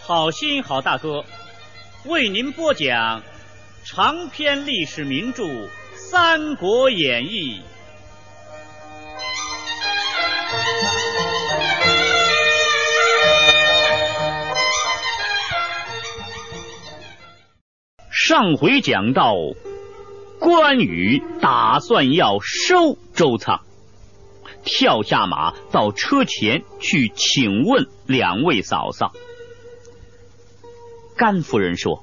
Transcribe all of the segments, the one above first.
好心好大哥，为您播讲长篇历史名著《三国演义》。上回讲到，关羽打算要收周仓，跳下马到车前去请问两位嫂嫂。甘夫人说：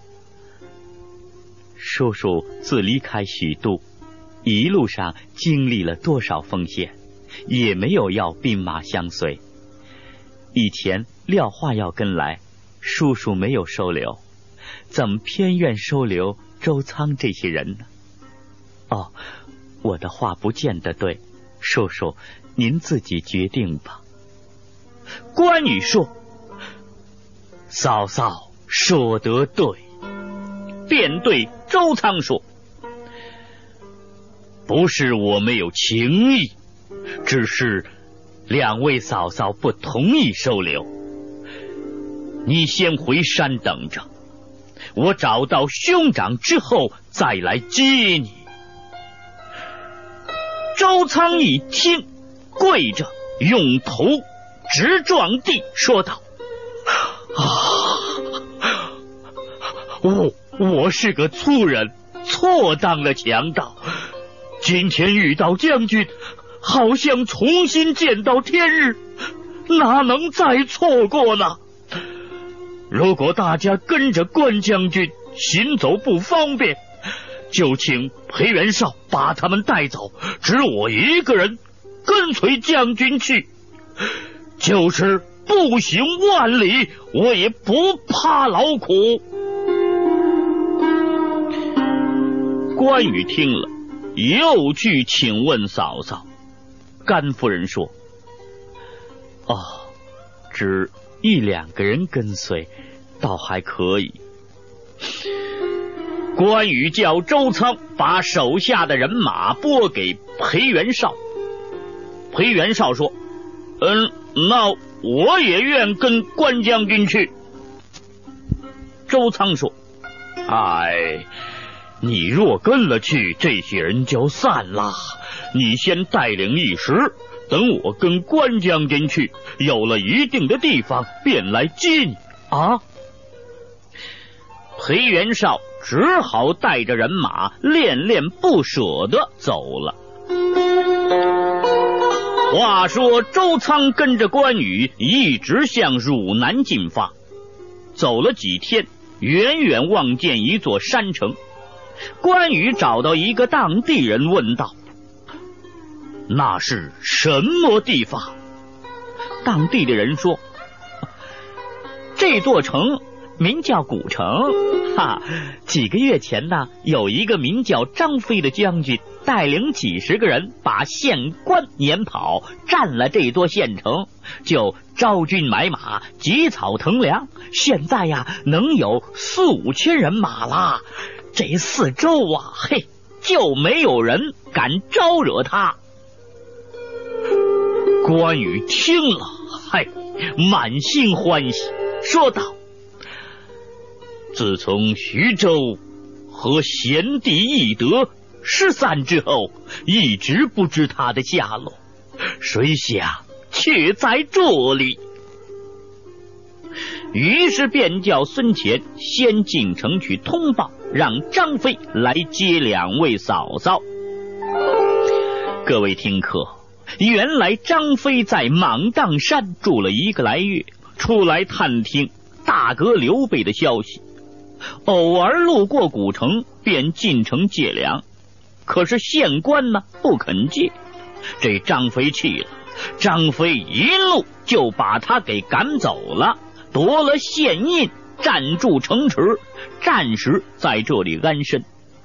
叔叔自离开许都，一路上经历了多少风险，也没有要兵马相随。以前廖化要跟来，叔叔没有收留，怎么偏愿收留周仓这些人呢？哦，我的话不见得对，叔叔您自己决定吧。关羽说：嫂嫂说得对。便对周仓说：不是我没有情义，只是两位嫂嫂不同意收留。你先回山等着，我找到兄长之后再来接你。周仓一听，跪着用头直撞地，说道：我是个粗人，错当了强盗。今天遇到将军，好像重新见到天日，哪能再错过呢？如果大家跟着关将军行走不方便，就请裴元绍把他们带走，只我一个人跟随将军去，就是步行万里，我也不怕劳苦。关羽听了，又去请问嫂嫂。甘夫人说：只一两个人跟随倒还可以。关羽叫周仓把手下的人马拨给裴元绍。裴元绍说：那我也愿跟关将军去。周仓说：你若跟了去，这些人就散了。你先带领一时，等我跟关将军去，有了一定的地方，便来接你啊。裴元绍只好带着人马恋恋不舍地走了。话说周仓跟着关羽一直向汝南进发，走了几天，远远望见一座山城。关羽找到一个当地人，问道：那是什么地方？当地的人说：这座城名叫古城。几个月前呢，有一个名叫张飞的将军带领几十个人把县官撵跑，占了这座县城，就招军买马，积草腾粮，现在呀能有4、5千人马啦。这四周就没有人敢招惹他。关羽听了，满心欢喜，说道：自从徐州和贤弟义德失散之后，一直不知他的下落，谁想却在这里。于是便叫孙乾先进城去通报，让张飞来接两位嫂嫂。各位听课，原来张飞在莽砀山住了1个来月，出来探听大哥刘备的消息，偶尔路过古城，便进城借粮。可是县官呢不肯借，这张飞气了，张飞一路就把他给赶走了，夺了县印，占住城池，暂时在这里安身。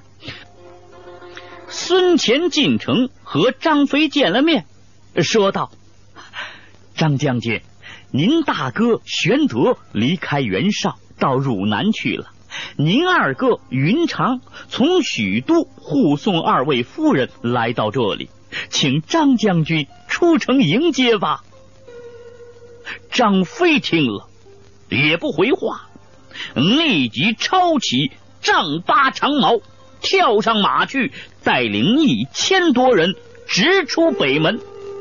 孙乾进城和张飞见了面，说道：张将军，您大哥玄德离开袁绍到汝南去了，您二哥云长从许都护送2位夫人来到这里，请张将军出城迎接吧。张飞听了也不回话， 立即抄起丈八长矛，跳上马去，带领1000多人直出北门。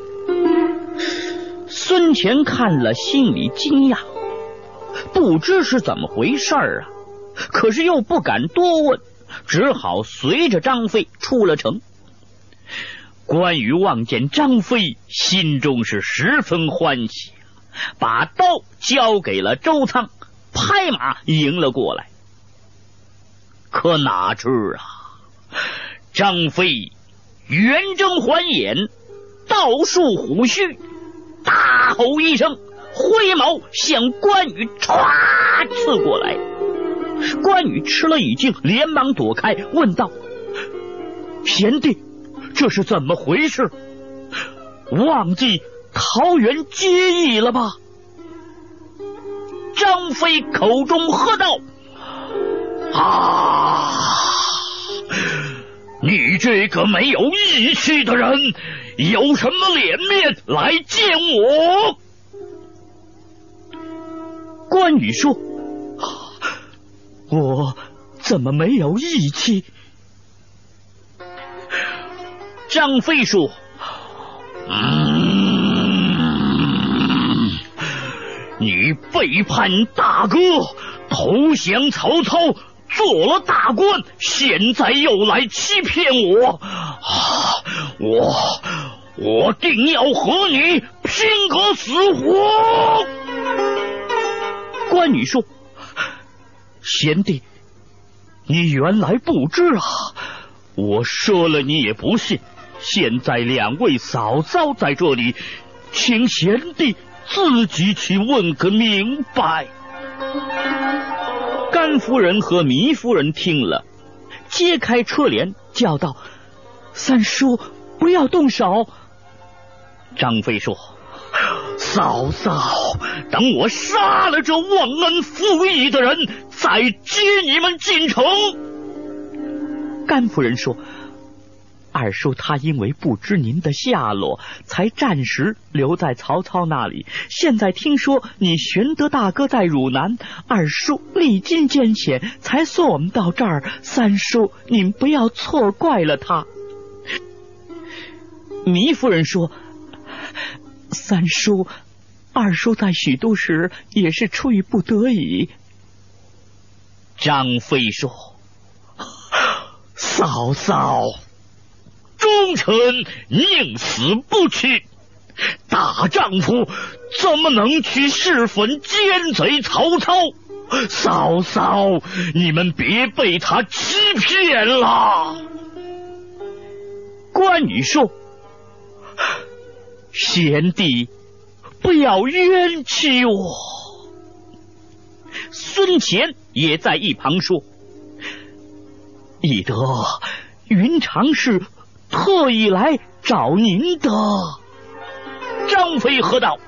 孙乾看了，心里惊讶，不知是怎么回事啊，可是又不敢多问，只好随着张飞出了城。关羽望见张飞，心中是十分欢喜，把刀交给了周仓，拍马迎了过来。可哪知啊，张飞圆睁环眼，倒竖虎须，大吼一声，挥矛向关羽唰刺过来。关羽吃了一惊，连忙躲开，问道：贤弟，这是怎么回事？忘记桃园结义了吧？张飞口中喝道：啊！你这个没有义气的人，有什么脸面来见我？关羽说：我怎么没有义气？张飞说：你背叛大哥，投降曹操，做了大官，现在又来欺骗我，我定要和你拼个死活。关羽说：贤弟，你原来不知啊，我说了你也不信，现在2位嫂嫂在这里，请贤弟自己去问个明白。甘夫人和糜夫人听了，揭开车帘，叫道：三叔，不要动手。张飞说：嫂嫂，等我杀了这忘恩负义的人，再接你们进城。甘夫人说：二叔他因为不知您的下落，才暂时留在曹操那里，现在听说你玄德大哥在汝南，二叔历经艰险才送我们到这儿，三叔您不要错怪了他。糜夫人说：三叔，二叔在许都时也是出于不得已。张飞说：嫂嫂，忠臣宁死不屈，大丈夫怎么能去侍奉奸贼曹操？嫂嫂，你们别被他欺骗了。关羽说：贤弟不要冤屈我。孙乾也在一旁说：翼德，云长是特意来找您的。张飞喝道：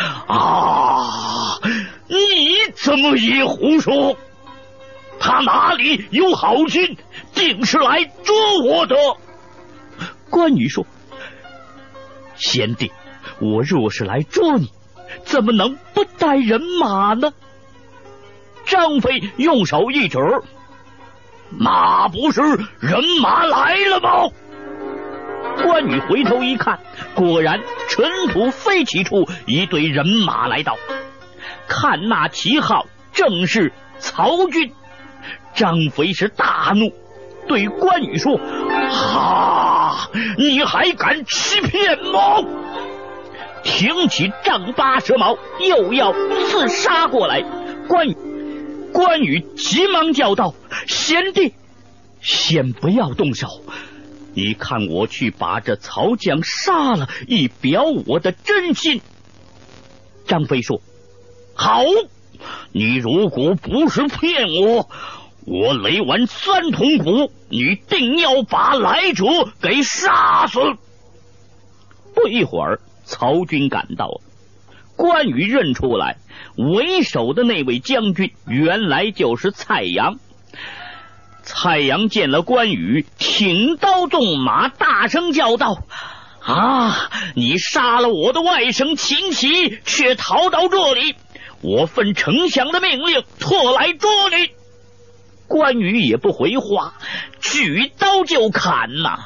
啊，你怎么也胡说？他哪里有好心，定是来捉我的。关羽说：贤弟，我若是来捉你，怎么能不带人马呢？张飞用手一指：那不是人马来了吗？关羽回头一看，果然尘土飞起处，一队人马来到，看那旗号，正是曹军。张飞是大怒，对关羽说：哈，你还敢欺骗吗？挺起丈八蛇矛，又要刺杀过来。关羽急忙叫道：贤弟，先不要动手，你看我去把这曹将杀了，以表我的真心。张飞说：好，你如果不是骗我，我擂完3筒鼓，你定要把来者给杀死。不一会儿，曹军赶到，关羽认出来，为首的那位将军原来就是蔡阳。蔡阳见了关羽，挺刀纵马，大声叫道：啊，你杀了我的外甥秦喜，却逃到这里， 我奉丞相的命令，特来捉你。关羽也不回话，举刀就砍呐。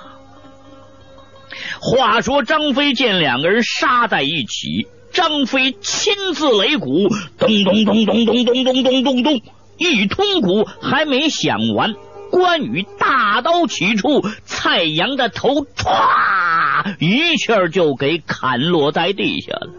话说张飞见两个人杀在一起，张飞亲自擂鼓，咚咚咚咚咚咚咚咚咚咚，一通鼓还没响完，关羽大刀起处，蔡阳的头唰一下就给砍落在地下了。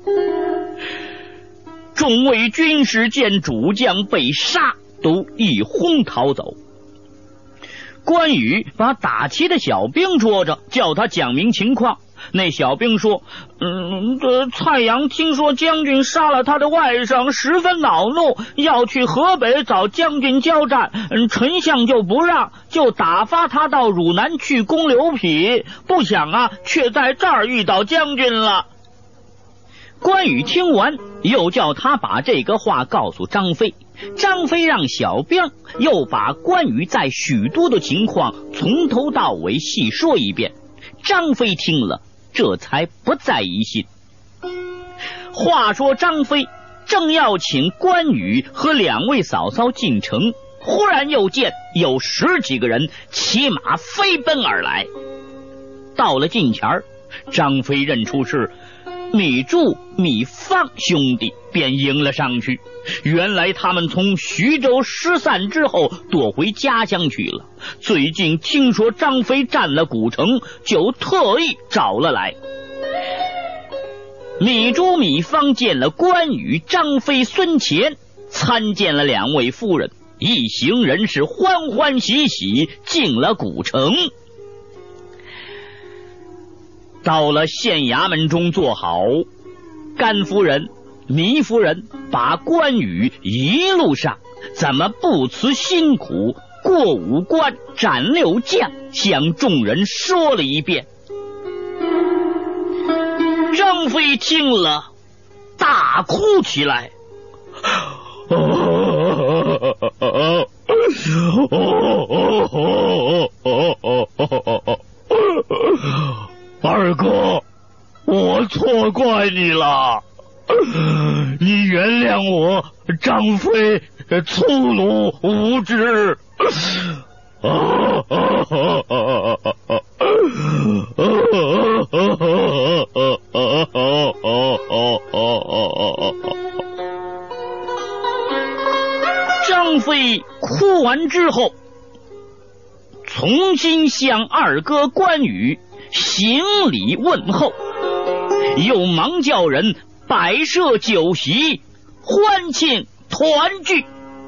众位军士见主将被杀，都一哄逃走。关羽把打旗的小兵捉着，叫他讲明情况。那小兵说：蔡阳听说将军杀了他的外甥，十分恼怒，要去河北找将军交战。丞相就不让，就打发他到汝南去攻刘匹。不想啊，却在这儿遇到将军了。关羽听完，又叫他把这个话告诉张飞。张飞让小兵又把关羽在许都的情况从头到尾细说一遍。张飞听了，这才不再疑心。话说张飞正要请关羽和两位嫂嫂进城，忽然又见有10几个人骑马飞奔而来。到了近前，张飞认出是米祝、米方兄弟，便迎了上去。原来他们从徐州失散之后躲回家乡去了，最近听说张飞占了古城，就特意找了来。米祝、米方见了关羽、张飞、孙乾，参见了两位夫人，一行人是欢欢喜喜进了古城。到了县衙门中坐好，甘夫人、糜夫人把关羽一路上怎么不辞辛苦过5关斩6将向众人说了一遍。张飞听了大哭起来，二哥，我错怪你了，你原谅我张飞粗鲁无知。张飞哭完之后，重新向二哥关羽行礼问候，又忙叫人摆设酒席，欢庆团聚。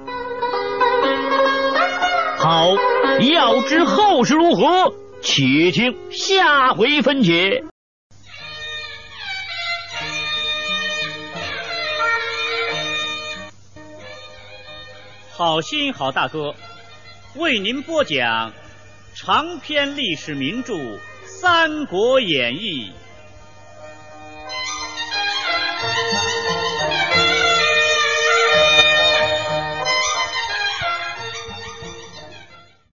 好，要知后事如何，且听下回分解。 好心好大哥为您播讲长篇历史名著《三国演义》。